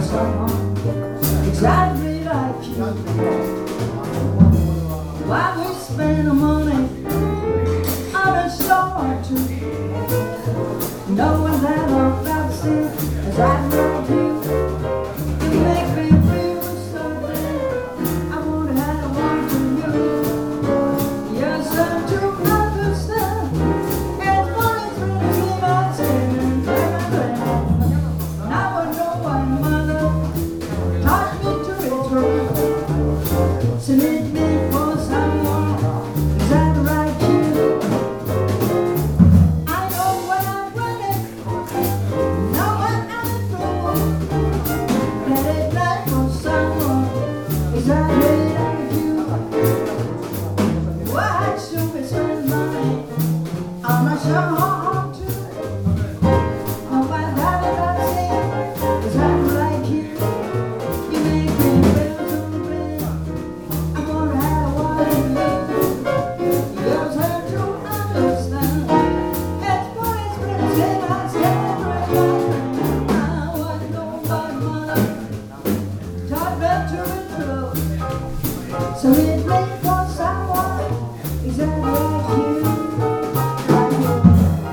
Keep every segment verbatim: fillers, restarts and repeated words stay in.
someone exactly like you. Why we spend the money on a show or two, knowing that our fancy is right like you. You make me feel so bad. I wanna have one to you. You're such to understand. It's funny to see my skin and now I know why mother taught me to return. She need me for someone exactly like you. I know when I'm running, know when I'm through. Let it like for someone exactly like you. Why should we spend money? I'm not sure how to. Nobody I've seen exactly like you. You make me feel so bad. I wanna have one of you. You're hard to understand. It's what it's been said. I said right now. Now I know my mother taught me to be true. So it made for someone exactly like you. Like you.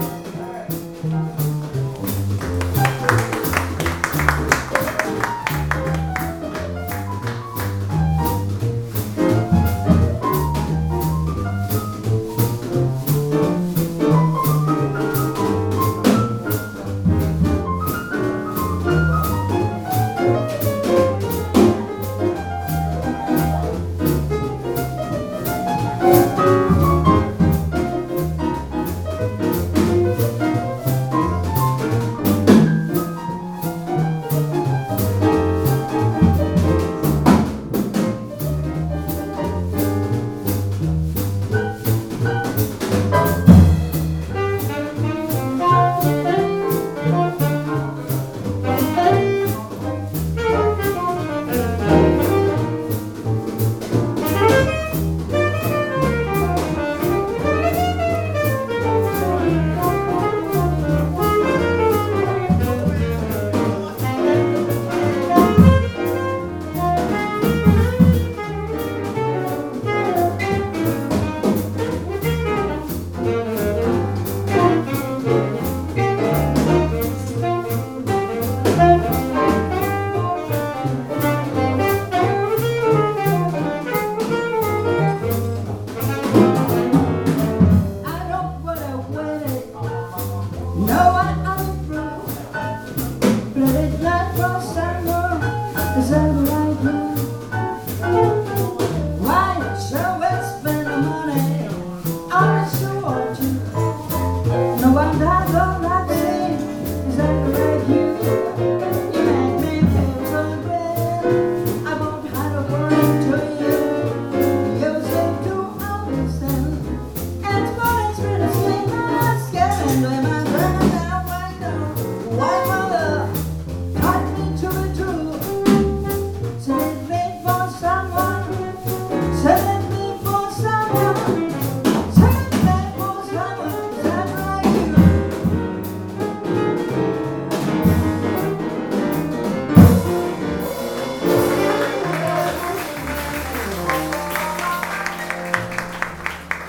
I don't wanna win it. No, I am through. But it's not for someone exactly like you. Why should we spend the money on a show or two? No one dies on